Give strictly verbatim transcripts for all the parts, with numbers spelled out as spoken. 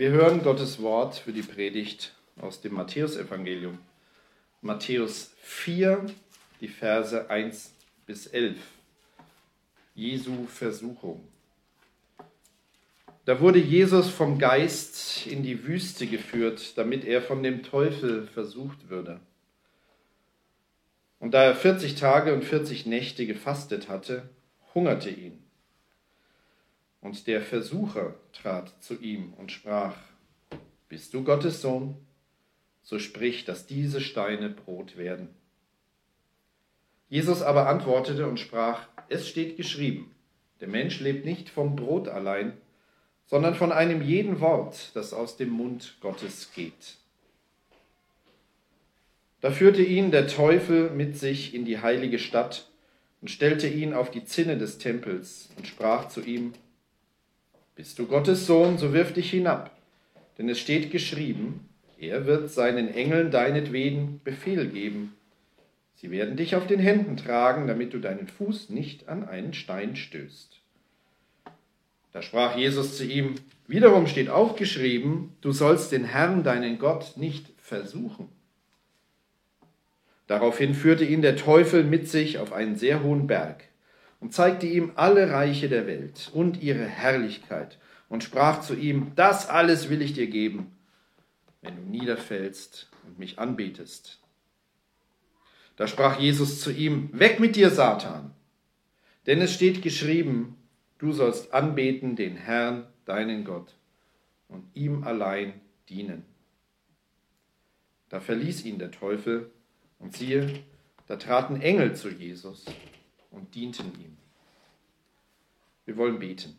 Wir hören Gottes Wort für die Predigt aus dem Matthäusevangelium. Matthäus vier, die Verse eins bis elf. Jesu Versuchung. Da wurde Jesus vom Geist in die Wüste geführt, damit er von dem Teufel versucht würde. Und da er vierzig Tage und vierzig Nächte gefastet hatte, hungerte ihn. Und der Versucher trat zu ihm und sprach: Bist du Gottes Sohn? So sprich, dass diese Steine Brot werden. Jesus aber antwortete und sprach: Es steht geschrieben, der Mensch lebt nicht vom Brot allein, sondern von einem jeden Wort, das aus dem Mund Gottes geht. Da führte ihn der Teufel mit sich in die heilige Stadt und stellte ihn auf die Zinne des Tempels und sprach zu ihm: Bist du Gottes Sohn, so wirf dich hinab, denn es steht geschrieben, er wird seinen Engeln deinetwegen Befehl geben. Sie werden dich auf den Händen tragen, damit du deinen Fuß nicht an einen Stein stößt. Da sprach Jesus zu ihm: Wiederum steht auch geschrieben, du sollst den Herrn, deinen Gott, nicht versuchen. Daraufhin führte ihn der Teufel mit sich auf einen sehr hohen Berg und zeigte ihm alle Reiche der Welt und ihre Herrlichkeit und sprach zu ihm: Das alles will ich dir geben, wenn du niederfällst und mich anbetest. Da sprach Jesus zu ihm: Weg mit dir, Satan, denn es steht geschrieben, du sollst anbeten den Herrn, deinen Gott, und ihm allein dienen. Da verließ ihn der Teufel, und siehe, da traten Engel zu Jesus und dienten ihm. Wir wollen beten.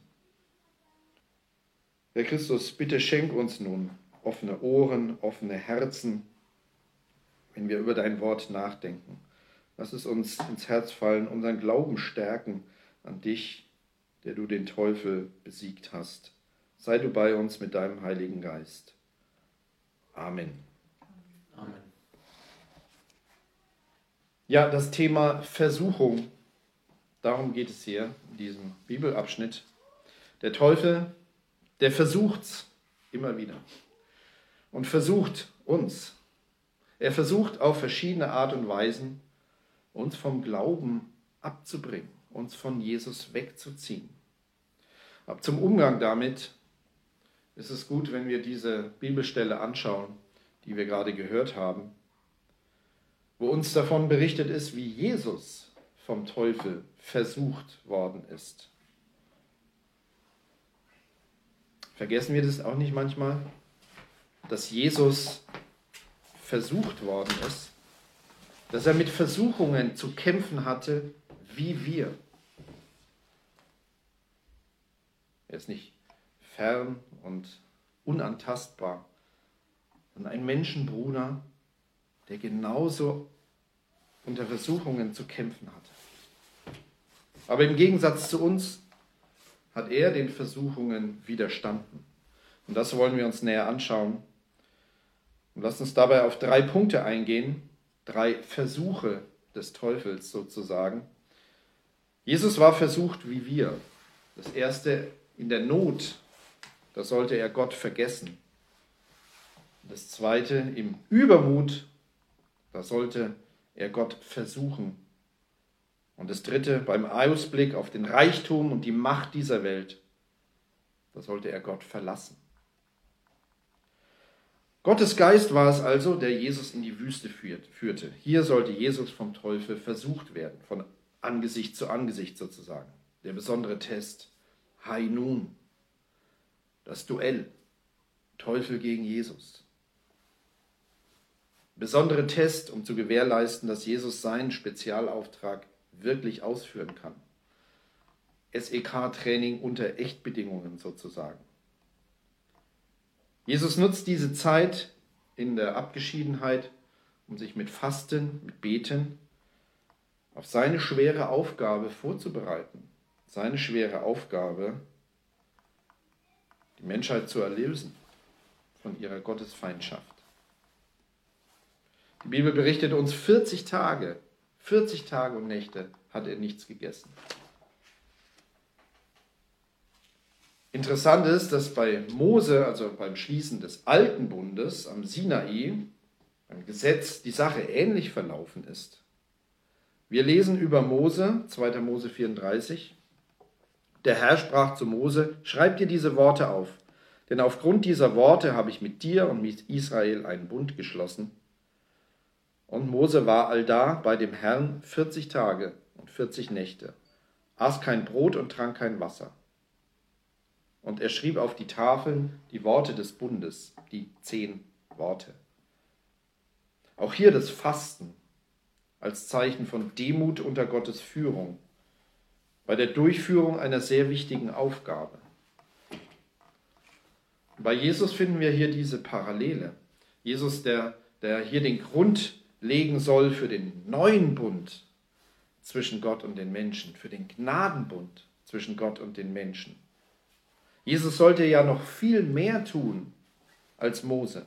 Herr Christus, bitte schenk uns nun offene Ohren, offene Herzen, wenn wir über dein Wort nachdenken. Lass es uns ins Herz fallen, unseren Glauben stärken an dich, der du den Teufel besiegt hast. Sei du bei uns mit deinem Heiligen Geist. Amen. Amen. Ja, das Thema Versuchung, darum geht es hier in diesem Bibelabschnitt. Der Teufel, der versucht's immer wieder und versucht uns. Er versucht auf verschiedene Art und Weisen, uns vom Glauben abzubringen, uns von Jesus wegzuziehen. Aber zum Umgang damit ist es gut, wenn wir diese Bibelstelle anschauen, die wir gerade gehört haben, wo uns davon berichtet ist, wie Jesus vom Teufel versucht worden ist. Vergessen wir das auch nicht manchmal, dass Jesus versucht worden ist, dass er mit Versuchungen zu kämpfen hatte, wie wir. Er ist nicht fern und unantastbar, sondern ein Menschenbruder, der genauso unter Versuchungen zu kämpfen hatte. Aber im Gegensatz zu uns hat er den Versuchungen widerstanden. Und das wollen wir uns näher anschauen. Und lasst uns dabei auf drei Punkte eingehen, drei Versuche des Teufels sozusagen. Jesus war versucht wie wir. Das erste, in der Not, da sollte er Gott vergessen. Das zweite, im Übermut, da sollte er Gott versuchen. Und das dritte, beim Ausblick auf den Reichtum und die Macht dieser Welt, da sollte er Gott verlassen. Gottes Geist war es also, der Jesus in die Wüste führte. Hier sollte Jesus vom Teufel versucht werden, von Angesicht zu Angesicht sozusagen. Der besondere Test, Hainun, das Duell, Teufel gegen Jesus. Besondere Test, um zu gewährleisten, dass Jesus seinen Spezialauftrag wirklich ausführen kann. S E K-Training unter Echtbedingungen sozusagen. Jesus nutzt diese Zeit in der Abgeschiedenheit, um sich mit Fasten, mit Beten auf seine schwere Aufgabe vorzubereiten. Seine schwere Aufgabe, die Menschheit zu erlösen von ihrer Gottesfeindschaft. Die Bibel berichtet uns, vierzig Tage, vierzig Tage und Nächte hat er nichts gegessen. Interessant ist, dass bei Mose, also beim Schließen des Alten Bundes am Sinai, beim Gesetz, die Sache ähnlich verlaufen ist. Wir lesen über Mose, zweiter Mose vierunddreißig. Der Herr sprach zu Mose: Schreib dir diese Worte auf, denn aufgrund dieser Worte habe ich mit dir und mit Israel einen Bund geschlossen. Und Mose war allda bei dem Herrn vierzig Tage und vierzig Nächte, aß kein Brot und trank kein Wasser. Und er schrieb auf die Tafeln die Worte des Bundes, die zehn Worte. Auch hier das Fasten als Zeichen von Demut unter Gottes Führung, bei der Durchführung einer sehr wichtigen Aufgabe. Bei Jesus finden wir hier diese Parallele. Jesus, der, der hier den Grund legen soll für den neuen Bund zwischen Gott und den Menschen, für den Gnadenbund zwischen Gott und den Menschen. Jesus sollte ja noch viel mehr tun als Mose.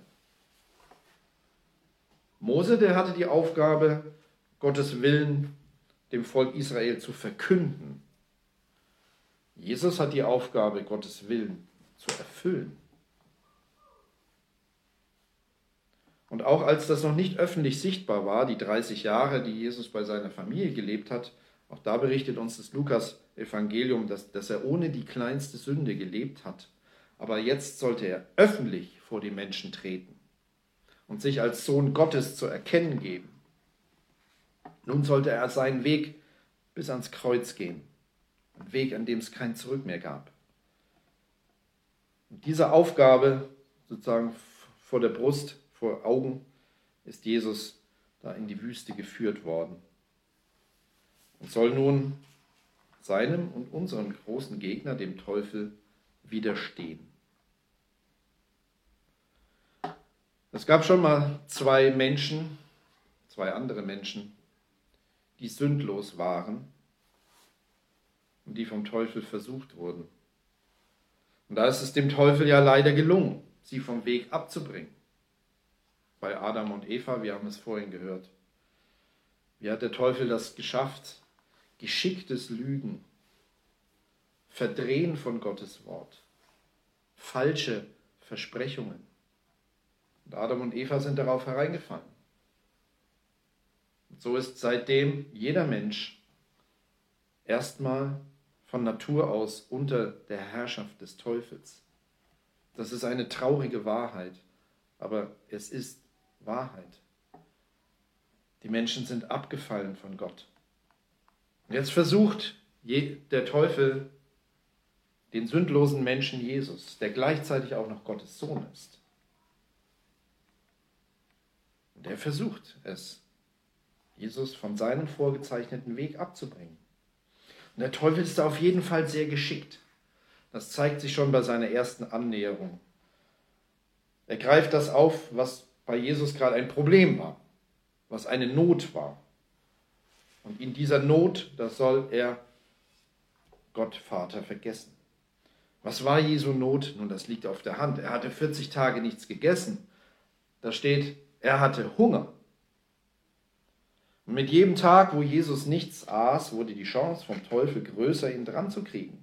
Mose, der hatte die Aufgabe, Gottes Willen dem Volk Israel zu verkünden. Jesus hat die Aufgabe, Gottes Willen zu erfüllen. Und auch als das noch nicht öffentlich sichtbar war, die dreißig Jahre, die Jesus bei seiner Familie gelebt hat, auch da berichtet uns das Lukas-Evangelium, dass, dass er ohne die kleinste Sünde gelebt hat. Aber jetzt sollte er öffentlich vor die Menschen treten und sich als Sohn Gottes zu erkennen geben. Nun sollte er seinen Weg bis ans Kreuz gehen. Ein Weg, an dem es kein Zurück mehr gab. Und diese Aufgabe sozusagen vor der Brust, vor Augen, ist Jesus da in die Wüste geführt worden. Und soll nun seinem und unserem großen Gegner, dem Teufel, widerstehen. Es gab schon mal zwei Menschen, zwei andere Menschen, die sündlos waren und die vom Teufel versucht wurden. Und da ist es dem Teufel ja leider gelungen, sie vom Weg abzubringen. Bei Adam und Eva, wir haben es vorhin gehört. Wie hat der Teufel das geschafft? Geschicktes Lügen, Verdrehen von Gottes Wort, falsche Versprechungen. Und Adam und Eva sind darauf hereingefallen. Und so ist seitdem jeder Mensch erstmal von Natur aus unter der Herrschaft des Teufels. Das ist eine traurige Wahrheit, aber es ist Wahrheit. Die Menschen sind abgefallen von Gott. Und jetzt versucht der Teufel den sündlosen Menschen Jesus, der gleichzeitig auch noch Gottes Sohn ist. Und er versucht es, Jesus von seinem vorgezeichneten Weg abzubringen. Und der Teufel ist da auf jeden Fall sehr geschickt. Das zeigt sich schon bei seiner ersten Annäherung. Er greift das auf, was bei Jesus gerade ein Problem war, was eine Not war. Und in dieser Not, da soll er Gott Vater vergessen. Was war Jesu Not? Nun, das liegt auf der Hand. Er hatte vierzig Tage nichts gegessen. Da steht, er hatte Hunger. Und mit jedem Tag, wo Jesus nichts aß, wurde die Chance vom Teufel größer, ihn dran zu kriegen.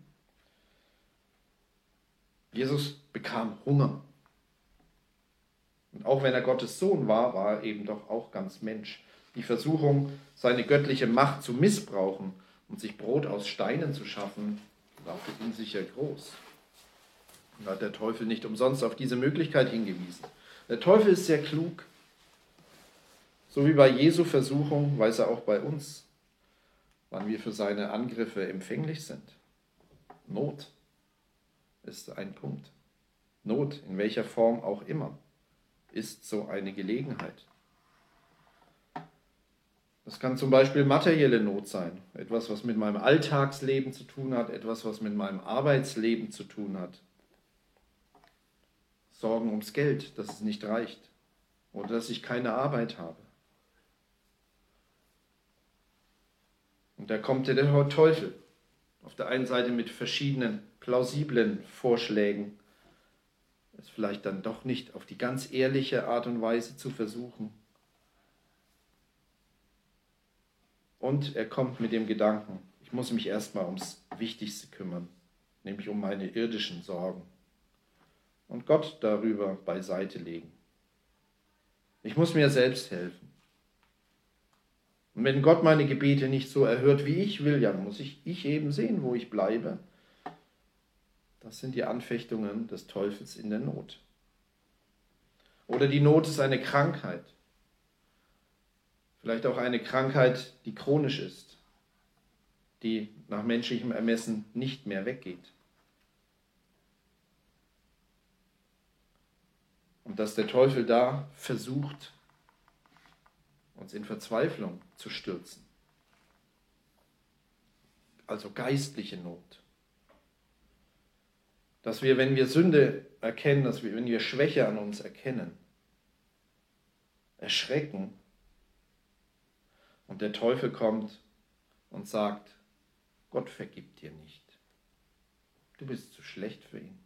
Jesus bekam Hunger. Und auch wenn er Gottes Sohn war, war er eben doch auch ganz Mensch. Die Versuchung, seine göttliche Macht zu missbrauchen und sich Brot aus Steinen zu schaffen, war für ihn sicher groß. Und da hat der Teufel nicht umsonst auf diese Möglichkeit hingewiesen. Der Teufel ist sehr klug. So wie bei Jesu Versuchung weiß er auch bei uns, wann wir für seine Angriffe empfänglich sind. Not ist ein Punkt. Not, in welcher Form auch immer, ist so eine Gelegenheit. Das kann zum Beispiel materielle Not sein, etwas, was mit meinem Alltagsleben zu tun hat, etwas, was mit meinem Arbeitsleben zu tun hat. Sorgen ums Geld, dass es nicht reicht oder dass ich keine Arbeit habe. Und da kommt der Teufel auf der einen Seite mit verschiedenen plausiblen Vorschlägen, es vielleicht dann doch nicht auf die ganz ehrliche Art und Weise zu versuchen. Und er kommt mit dem Gedanken, ich muss mich erstmal ums Wichtigste kümmern, nämlich um meine irdischen Sorgen, und Gott darüber beiseite legen. Ich muss mir selbst helfen. Und wenn Gott meine Gebete nicht so erhört, wie ich will, ja, dann muss ich, ich eben sehen, wo ich bleibe. Das sind die Anfechtungen des Teufels in der Not. Oder die Not ist eine Krankheit. Vielleicht auch eine Krankheit, die chronisch ist, die nach menschlichem Ermessen nicht mehr weggeht. Und dass der Teufel da versucht, uns in Verzweiflung zu stürzen. Also geistliche Not. Dass wir, wenn wir Sünde erkennen, dass wir, wenn wir Schwäche an uns erkennen, erschrecken und der Teufel kommt und sagt, Gott vergibt dir nicht. Du bist zu schlecht für ihn.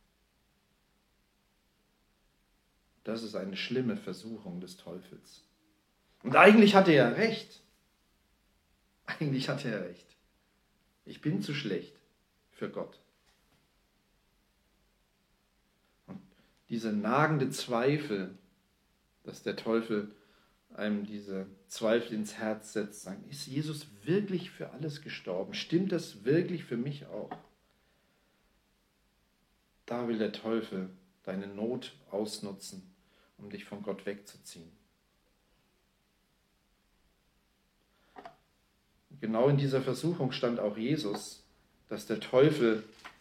Das ist eine schlimme Versuchung des Teufels. Und eigentlich hatte er recht. Eigentlich hatte er recht. Ich bin zu schlecht für Gott. Und diese nagende Zweifel, dass der Teufel einem diese Zweifel ins Herz setzt, sagen, ist Jesus wirklich für alles gestorben? Stimmt das wirklich für mich auch? Da will der Teufel deine Not ausnutzen, um dich von Gott wegzuziehen. Genau in dieser Versuchung stand auch Jesus, dass der Teufel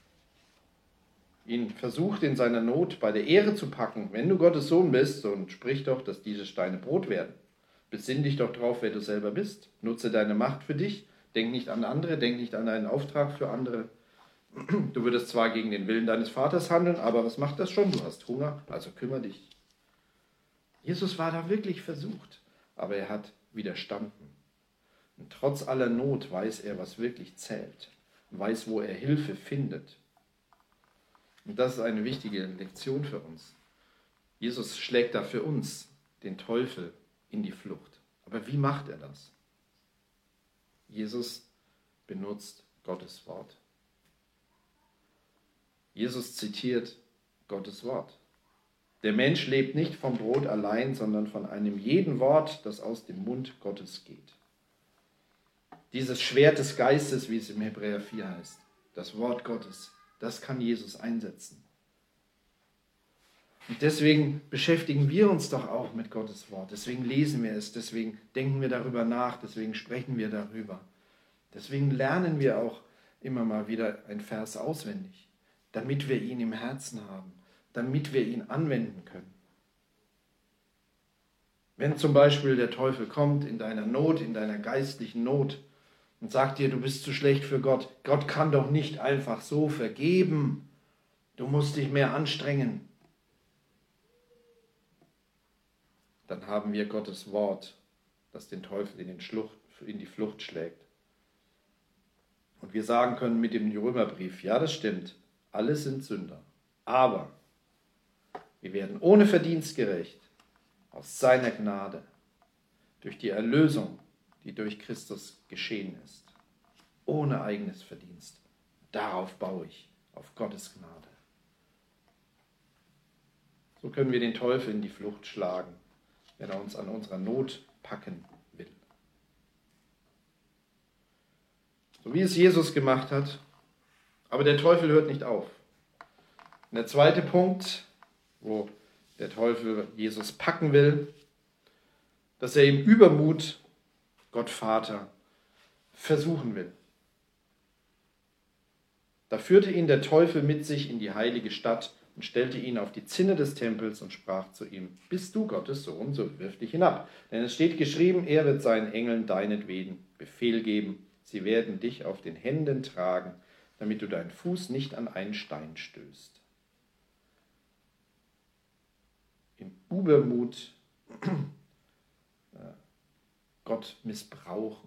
ihn versucht, in seiner Not bei der Ehre zu packen. Wenn du Gottes Sohn bist, und sprich doch, dass diese Steine Brot werden. Besinn dich doch drauf, wer du selber bist. Nutze deine Macht für dich. Denk nicht an andere, denk nicht an deinen Auftrag für andere. Du würdest zwar gegen den Willen deines Vaters handeln, aber was macht das schon? Du hast Hunger, also kümmere dich. Jesus war da wirklich versucht, aber er hat widerstanden. Und trotz aller Not weiß er, was wirklich zählt, weiß, wo er Hilfe findet. Und das ist eine wichtige Lektion für uns. Jesus schlägt da für uns den Teufel in die Flucht. Aber wie macht er das? Jesus benutzt Gottes Wort. Jesus zitiert Gottes Wort. Der Mensch lebt nicht vom Brot allein, sondern von einem jeden Wort, das aus dem Mund Gottes geht. Dieses Schwert des Geistes, wie es im Hebräer vier heißt, das Wort Gottes, das kann Jesus einsetzen. Und deswegen beschäftigen wir uns doch auch mit Gottes Wort. Deswegen lesen wir es, deswegen denken wir darüber nach, deswegen sprechen wir darüber. Deswegen lernen wir auch immer mal wieder einen Vers auswendig, damit wir ihn im Herzen haben, damit wir ihn anwenden können. Wenn zum Beispiel der Teufel kommt in deiner Not, in deiner geistlichen Not und sagt dir, du bist zu schlecht für Gott, Gott kann doch nicht einfach so vergeben, du musst dich mehr anstrengen, dann haben wir Gottes Wort, das den Teufel in, den Schlucht, in die Flucht schlägt. Und wir sagen können mit dem Römerbrief, ja, das stimmt, alle sind Sünder, aber wir werden ohne Verdienst gerecht aus seiner Gnade durch die Erlösung, die durch Christus geschehen ist, ohne eigenes Verdienst. Darauf baue ich, auf Gottes Gnade. So können wir den Teufel in die Flucht schlagen, wenn er uns an unserer Not packen will. So wie es Jesus gemacht hat, aber der Teufel hört nicht auf. Und der zweite Punkt, wo der Teufel Jesus packen will, dass er im Übermut Gott Vater versuchen will. Da führte ihn der Teufel mit sich in die heilige Stadt und stellte ihn auf die Zinne des Tempels und sprach zu ihm, bist du Gottes Sohn, so wirf dich hinab. Denn es steht geschrieben, er wird seinen Engeln deinetwegen Befehl geben, sie werden dich auf den Händen tragen, damit du deinen Fuß nicht an einen Stein stößt. Im Übermut Gott missbrauchen,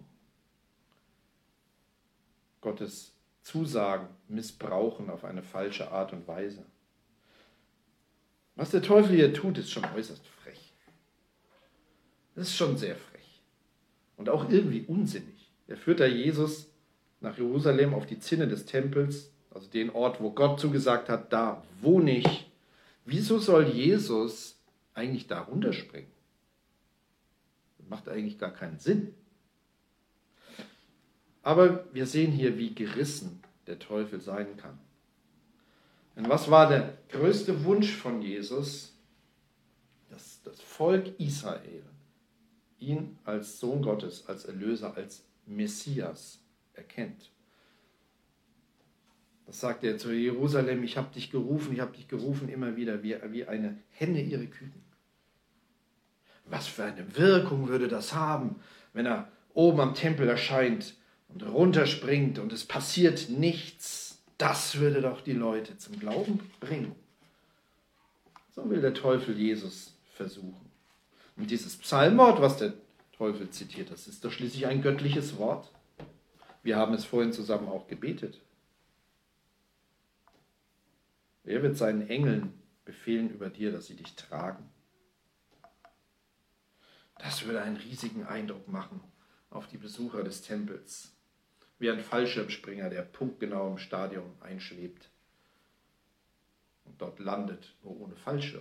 Gottes Zusagen missbrauchen auf eine falsche Art und Weise. Was der Teufel hier tut, ist schon äußerst frech. Das ist schon sehr frech und auch irgendwie unsinnig. Er führt da Jesus nach Jerusalem auf die Zinne des Tempels also den Ort, wo Gott zugesagt hat, da wohne ich. Wieso soll Jesus eigentlich da runterspringen? Das macht eigentlich gar keinen Sinn. Aber wir sehen hier, wie gerissen der Teufel sein kann. Denn was war der größte Wunsch von Jesus? Dass das Volk Israel ihn als Sohn Gottes, als Erlöser, als Messias erkennt. Das sagt er zu Jerusalem: Ich habe dich gerufen, ich habe dich gerufen immer wieder, wie, wie eine Henne ihre Küken. Was für eine Wirkung würde das haben, wenn er oben am Tempel erscheint und runterspringt und es passiert nichts? Das würde doch die Leute zum Glauben bringen. So will der Teufel Jesus versuchen. Und dieses Psalmwort, was der Teufel zitiert, das ist doch schließlich ein göttliches Wort. Wir haben es vorhin zusammen auch gebetet. Wer wird seinen Engeln befehlen über dir, dass sie dich tragen? Das würde einen riesigen Eindruck machen auf die Besucher des Tempels. Wie ein Fallschirmspringer, der punktgenau im Stadion einschwebt und dort landet, nur ohne Fallschirm.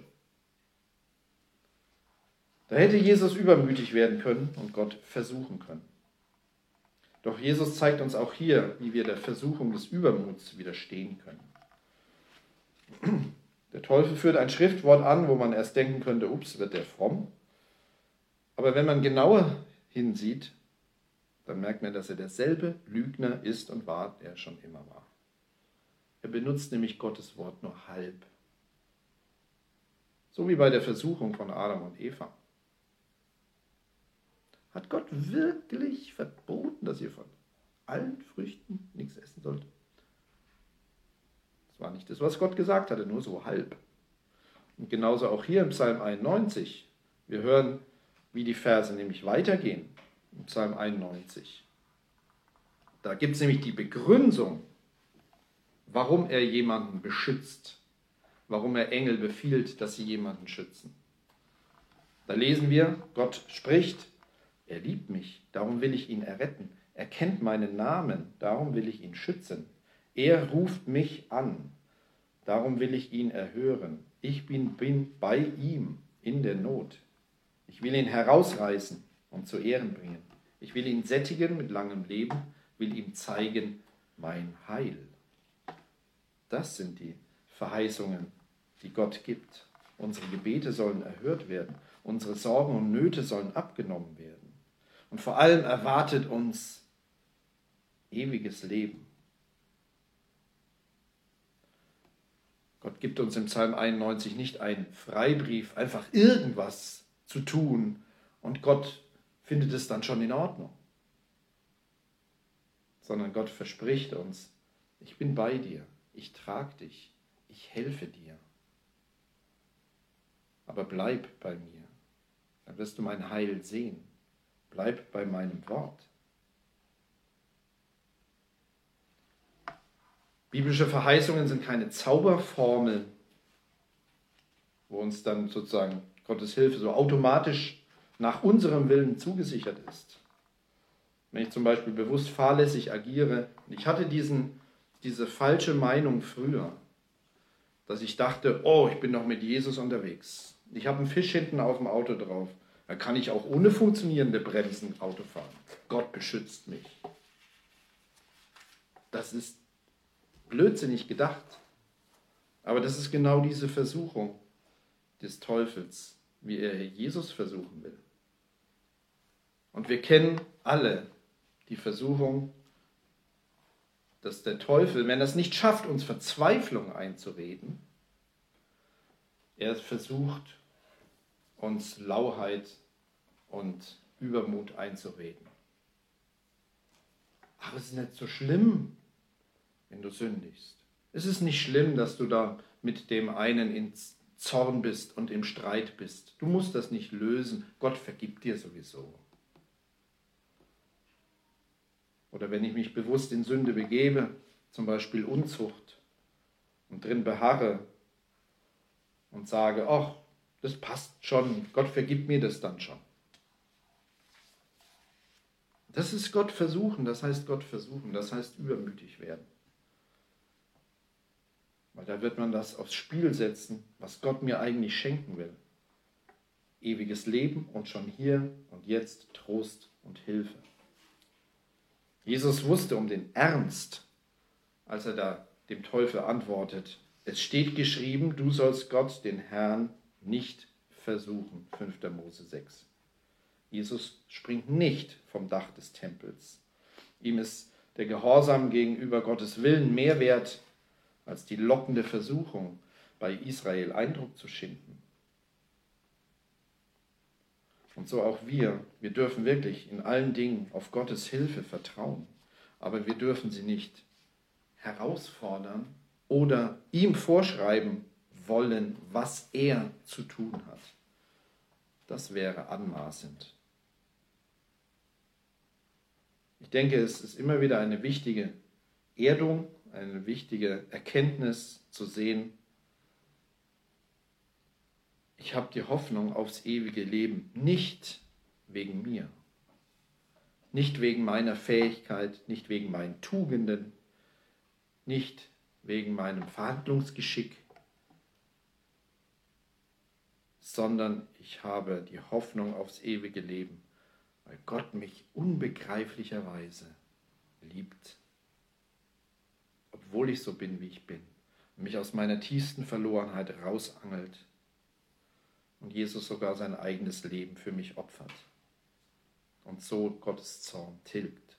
Da hätte Jesus übermütig werden können und Gott versuchen können. Doch Jesus zeigt uns auch hier, wie wir der Versuchung des Übermuts widerstehen können. Der Teufel führt ein Schriftwort an, wo man erst denken könnte, ups, wird der fromm. Aber wenn man genauer hinsieht, dann merkt man, dass er derselbe Lügner ist und war, der er schon immer war. Er benutzt nämlich Gottes Wort nur halb. So wie bei der Versuchung von Adam und Eva. Hat Gott wirklich verboten, dass ihr von allen Früchten nichts essen sollt? Das war nicht das, was Gott gesagt hatte, nur so halb. Und genauso auch hier im Psalm einundneunzig. Wir hören, wie die Verse nämlich weitergehen. Im Psalm einundneunzig. Da gibt es nämlich die Begründung, warum er jemanden beschützt, warum er Engel befiehlt, dass sie jemanden schützen. Da lesen wir, Gott spricht: Er liebt mich, darum will ich ihn erretten. Er kennt meinen Namen, darum will ich ihn schützen. Er ruft mich an, darum will ich ihn erhören. Ich bin, bin bei ihm in der Not. Ich will ihn herausreißen und zu Ehren bringen. Ich will ihn sättigen mit langem Leben, will ihm zeigen mein Heil. Das sind die Verheißungen, die Gott gibt. Unsere Gebete sollen erhört werden. Unsere Sorgen und Nöte sollen abgenommen werden. Und vor allem erwartet uns ewiges Leben. Gott gibt uns im Psalm einundneunzig nicht einen Freibrief, einfach irgendwas zu tun und Gott findet es dann schon in Ordnung. Sondern Gott verspricht uns: Ich bin bei dir, ich trage dich, ich helfe dir. Aber bleib bei mir, dann wirst du mein Heil sehen. Bleib bei meinem Wort. Biblische Verheißungen sind keine Zauberformeln, wo uns dann sozusagen Gottes Hilfe so automatisch nach unserem Willen zugesichert ist. Wenn ich zum Beispiel bewusst fahrlässig agiere, und ich hatte diesen, diese falsche Meinung früher, dass ich dachte, oh, ich bin noch mit Jesus unterwegs. Ich habe einen Fisch hinten auf dem Auto drauf. Da kann ich auch ohne funktionierende Bremsen Auto fahren. Gott beschützt mich. Das ist blödsinnig gedacht. Aber das ist genau diese Versuchung des Teufels, wie er Jesus versuchen will. Und wir kennen alle die Versuchung, dass der Teufel, wenn er es nicht schafft, uns Verzweiflung einzureden, er versucht, uns Lauheit und Übermut einzureden. Ach, es ist nicht so schlimm, wenn du sündigst. Es ist nicht schlimm, dass du da mit dem einen in Zorn bist und im Streit bist. Du musst das nicht lösen. Gott vergibt dir sowieso. Oder wenn ich mich bewusst in Sünde begebe, zum Beispiel Unzucht, und drin beharre und sage, ach, das passt schon, Gott vergibt mir das dann schon. Das ist Gott versuchen, das heißt Gott versuchen, das heißt übermütig werden. Weil da wird man das aufs Spiel setzen, was Gott mir eigentlich schenken will. Ewiges Leben und schon hier und jetzt Trost und Hilfe. Jesus wusste um den Ernst, als er da dem Teufel antwortet. Es steht geschrieben, du sollst Gott, den Herrn, nicht versuchen. fünfter Mose sechs. Jesus springt nicht vom Dach des Tempels. Ihm ist der Gehorsam gegenüber Gottes Willen mehr wert, als die lockende Versuchung, bei Israel Eindruck zu schinden. Und so auch wir. Wir dürfen wirklich in allen Dingen auf Gottes Hilfe vertrauen. Aber wir dürfen sie nicht herausfordern oder ihm vorschreiben wollen, was er zu tun hat. Das wäre anmaßend. Ich denke, es ist immer wieder eine wichtige Erdung, eine wichtige Erkenntnis zu sehen, ich habe die Hoffnung aufs ewige Leben, nicht wegen mir, nicht wegen meiner Fähigkeit, nicht wegen meinen Tugenden, nicht wegen meinem Verhandlungsgeschick, sondern ich habe die Hoffnung aufs ewige Leben, weil Gott mich unbegreiflicherweise liebt, obwohl ich so bin, wie ich bin, und mich aus meiner tiefsten Verlorenheit rausangelt und Jesus sogar sein eigenes Leben für mich opfert und so Gottes Zorn tilgt.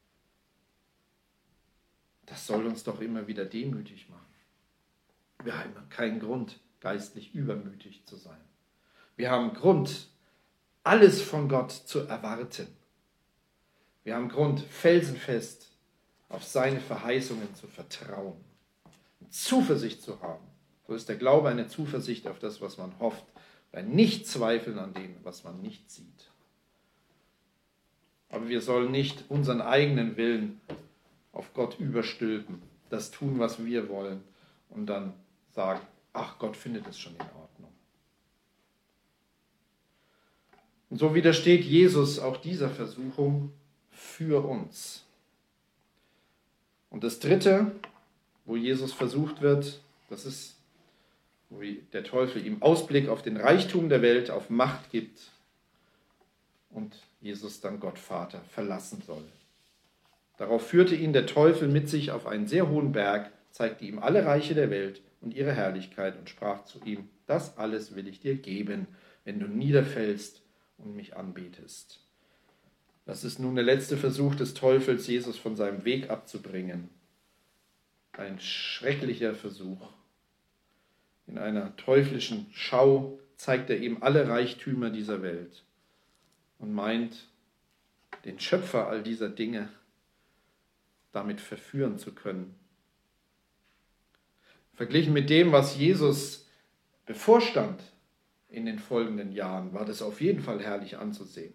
Das soll uns doch immer wieder demütig machen. Wir haben keinen Grund, geistlich übermütig zu sein. Wir haben Grund, alles von Gott zu erwarten. Wir haben Grund, felsenfest auf seine Verheißungen zu vertrauen und Zuversicht zu haben. So ist der Glaube eine Zuversicht auf das, was man hofft, bei Nicht-Zweifeln an dem, was man nicht sieht. Aber wir sollen nicht unseren eigenen Willen auf Gott überstülpen, das tun, was wir wollen und dann sagen, ach, Gott findet es schon in Ordnung. Und so widersteht Jesus auch dieser Versuchung für uns. Und das Dritte, wo Jesus versucht wird, das ist, wo der Teufel ihm Ausblick auf den Reichtum der Welt, auf Macht gibt und Jesus dann Gott Vater verlassen soll. Darauf führte ihn der Teufel mit sich auf einen sehr hohen Berg, zeigte ihm alle Reiche der Welt und ihre Herrlichkeit und sprach zu ihm, das alles will ich dir geben, wenn du niederfällst und mich anbetest. Das ist nun der letzte Versuch des Teufels, Jesus von seinem Weg abzubringen. Ein schrecklicher Versuch. In einer teuflischen Schau zeigt er ihm alle Reichtümer dieser Welt und meint, den Schöpfer all dieser Dinge damit verführen zu können. Verglichen mit dem, was Jesus bevorstand in den folgenden Jahren, war das auf jeden Fall herrlich anzusehen.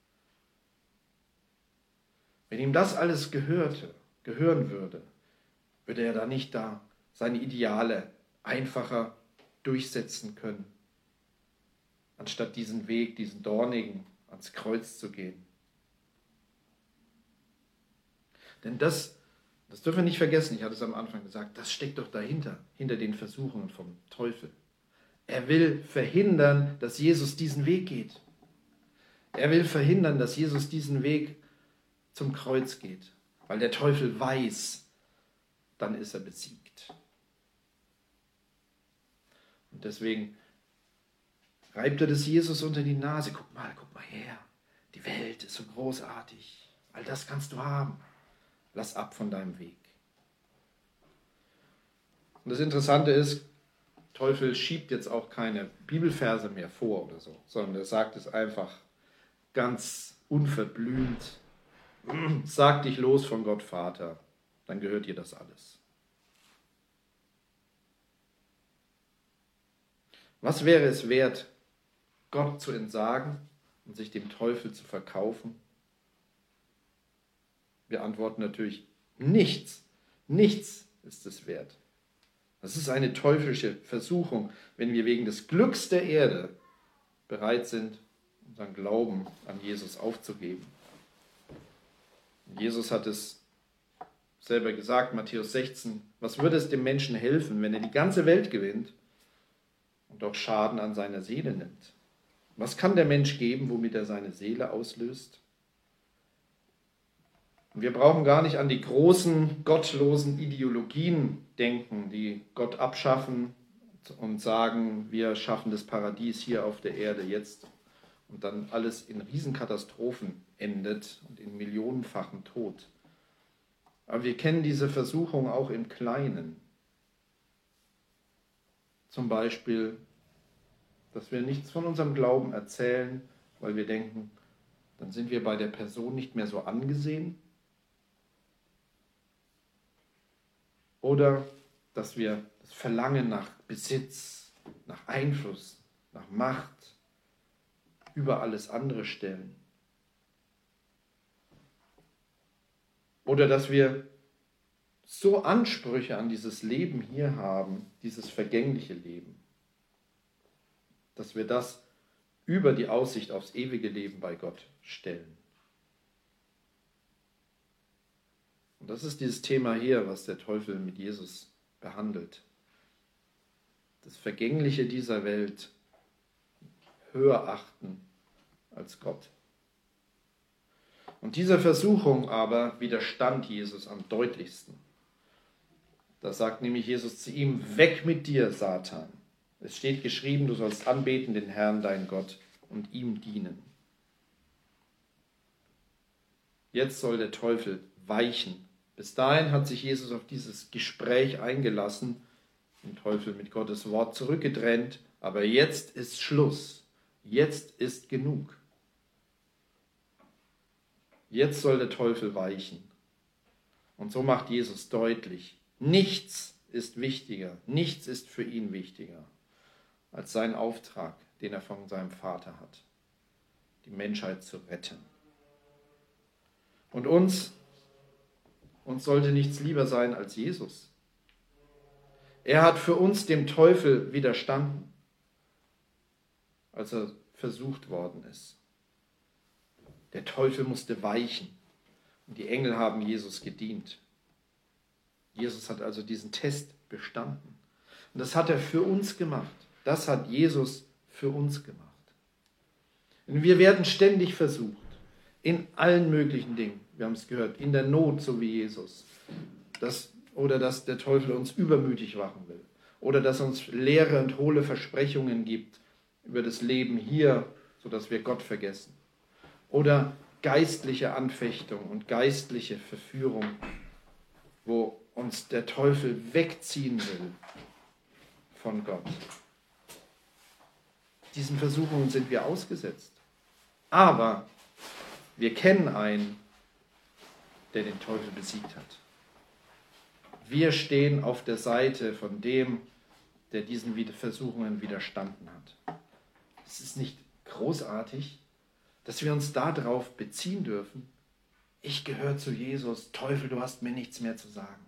Wenn ihm das alles gehörte, gehören würde, würde er da nicht da seine Ideale einfacher durchsetzen können, anstatt diesen Weg, diesen dornigen, ans Kreuz zu gehen. Denn das, das dürfen wir nicht vergessen, ich hatte es am Anfang gesagt, das steckt doch dahinter, hinter den Versuchungen vom Teufel. Er will verhindern, dass Jesus diesen Weg geht. Er will verhindern, dass Jesus diesen Weg zum Kreuz geht, weil der Teufel weiß, dann ist er besiegt. Und deswegen reibt er das Jesus unter die Nase. Guck mal, guck mal her. Die Welt ist so großartig. All das kannst du haben. Lass ab von deinem Weg. Und das Interessante ist, Teufel schiebt jetzt auch keine Bibelverse mehr vor oder so, sondern er sagt es einfach ganz unverblümt. Sag dich los von Gott Vater, dann gehört dir das alles. Was wäre es wert, Gott zu entsagen und sich dem Teufel zu verkaufen? Wir antworten natürlich, nichts, nichts ist es wert. Das ist eine teuflische Versuchung, wenn wir wegen des Glücks der Erde bereit sind, unseren Glauben an Jesus aufzugeben. Jesus hat es selber gesagt, Matthäus sechzehn, was würde es dem Menschen helfen, wenn er die ganze Welt gewinnt und doch Schaden an seiner Seele nimmt? Was kann der Mensch geben, womit er seine Seele auslöst? Und wir brauchen gar nicht an die großen, gottlosen Ideologien denken, die Gott abschaffen und sagen, wir schaffen das Paradies hier auf der Erde jetzt und dann alles in Riesenkatastrophen endet und in millionenfachen Tod. Aber wir kennen diese Versuchung auch im Kleinen. Zum Beispiel, dass wir nichts von unserem Glauben erzählen, weil wir denken, dann sind wir bei der Person nicht mehr so angesehen. Oder dass wir das Verlangen nach Besitz, nach Einfluss, nach Macht über alles andere stellen. Oder dass wir so Ansprüche an dieses Leben hier haben, dieses vergängliche Leben, dass wir das über die Aussicht aufs ewige Leben bei Gott stellen. Und das ist dieses Thema hier, was der Teufel mit Jesus behandelt. Das Vergängliche dieser Welt höher achten als Gott. Und dieser Versuchung aber widerstand Jesus am deutlichsten. Da sagt nämlich Jesus zu ihm, weg mit dir, Satan. Es steht geschrieben, du sollst anbeten den Herrn, dein Gott, und ihm dienen. Jetzt soll der Teufel weichen. Bis dahin hat sich Jesus auf dieses Gespräch eingelassen, den Teufel mit Gottes Wort zurückgedrängt, aber jetzt ist Schluss. Jetzt ist genug. Jetzt soll der Teufel weichen. Und so macht Jesus deutlich, nichts ist wichtiger, nichts ist für ihn wichtiger als sein Auftrag, den er von seinem Vater hat, die Menschheit zu retten. Und uns, uns sollte nichts lieber sein als Jesus. Er hat für uns dem Teufel widerstanden, als er versucht worden ist. Der Teufel musste weichen und die Engel haben Jesus gedient. Jesus hat also diesen Test bestanden. Und das hat er für uns gemacht. Das hat Jesus für uns gemacht. Und wir werden ständig versucht, in allen möglichen Dingen. Wir haben es gehört, in der Not, so wie Jesus. Das, oder dass der Teufel uns übermütig machen will. Oder dass er uns leere und hohle Versprechungen gibt über das Leben hier, sodass wir Gott vergessen. Oder geistliche Anfechtung und geistliche Verführung, wo uns der Teufel wegziehen will von Gott. Diesen Versuchungen sind wir ausgesetzt. Aber wir kennen einen, der den Teufel besiegt hat. Wir stehen auf der Seite von dem, der diesen Versuchungen widerstanden hat. Es ist nicht großartig, dass wir uns darauf beziehen dürfen. Ich gehöre zu Jesus. Teufel, du hast mir nichts mehr zu sagen.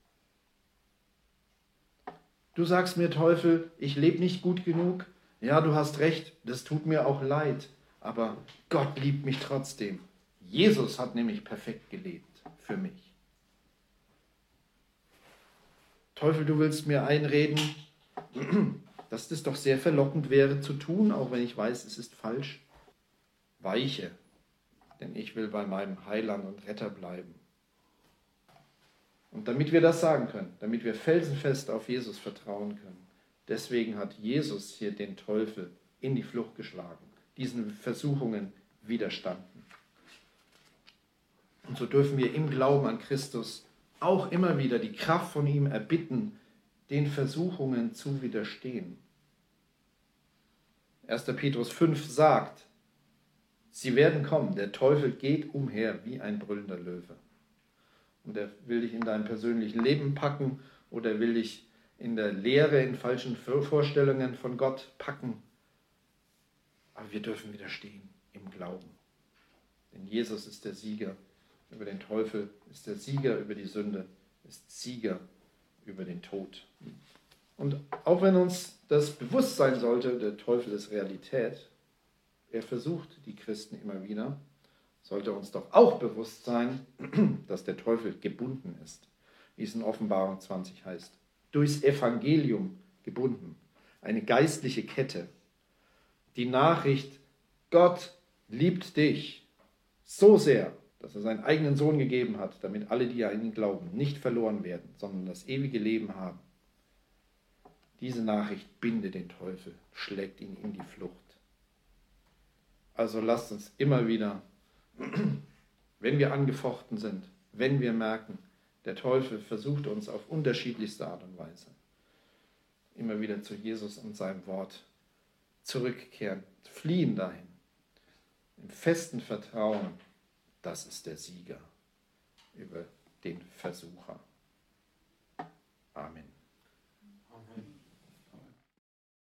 Du sagst mir, Teufel, ich lebe nicht gut genug. Ja, du hast recht, das tut mir auch leid. Aber Gott liebt mich trotzdem. Jesus hat nämlich perfekt gelebt für mich. Teufel, du willst mir einreden, dass das doch sehr verlockend wäre zu tun, auch wenn ich weiß, es ist falsch. Weiche, denn ich will bei meinem Heiland und Retter bleiben. Und damit wir das sagen können, damit wir felsenfest auf Jesus vertrauen können, deswegen hat Jesus hier den Teufel in die Flucht geschlagen, diesen Versuchungen widerstanden. Und so dürfen wir im Glauben an Christus auch immer wieder die Kraft von ihm erbitten, den Versuchungen zu widerstehen. erster Petrus fünf sagt, sie werden kommen, der Teufel geht umher wie ein brüllender Löwe. Und er will dich in deinem persönlichen Leben packen oder er will dich in der Lehre, in falschen Vorstellungen von Gott packen. Aber wir dürfen widerstehen im Glauben. Denn Jesus ist der Sieger über den Teufel, ist der Sieger über die Sünde, ist Sieger über den Tod. Und auch wenn uns das bewusst sein sollte, der Teufel ist Realität, er versucht die Christen immer wieder, sollte uns doch auch bewusst sein, dass der Teufel gebunden ist, wie es in Offenbarung zwanzig heißt. Durchs Evangelium gebunden. Eine geistliche Kette. Die Nachricht, Gott liebt dich so sehr, dass er seinen eigenen Sohn gegeben hat, damit alle, die an ihn glauben, nicht verloren werden, sondern das ewige Leben haben. Diese Nachricht bindet den Teufel, schlägt ihn in die Flucht. Also lasst uns immer wieder, wenn wir angefochten sind, wenn wir merken, der Teufel versucht uns auf unterschiedlichste Art und Weise, immer wieder zu Jesus und seinem Wort zurückkehren, fliehen dahin, im festen Vertrauen, das ist der Sieger über den Versucher. Amen.